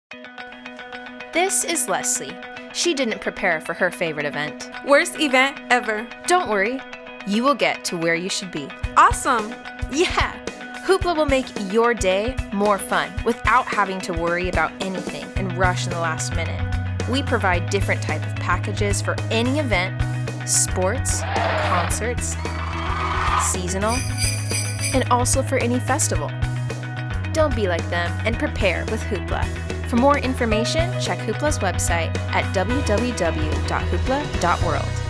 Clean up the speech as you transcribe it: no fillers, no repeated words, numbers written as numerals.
This is Leslie. She didn't prepare for her favorite event. Worst event ever. Don't worry, you will get to where you should be. Awesome! Yeah! Hoopla will make your day more fun without having to worry about anything and rush in the last minute. We provide different type of packages for any event, sports, concerts, seasonal, and also for any festival. Don't be like them and prepare with Hoopla. For more information, check Hoopla's website at www.hoopla.world.